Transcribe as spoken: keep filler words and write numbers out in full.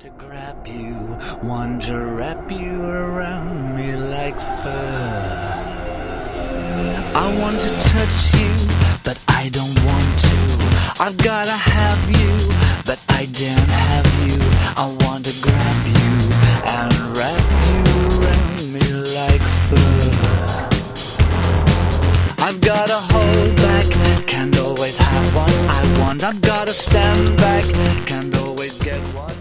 to grab you, want to wrap you around me like fur. I want to touch you, but I don't want to. I've gotta have you, but I don't have you. I want to grab you and wrap you around me like fur. I've gotta hold back, can't always have what I want. I've gotta stand back, can't always get what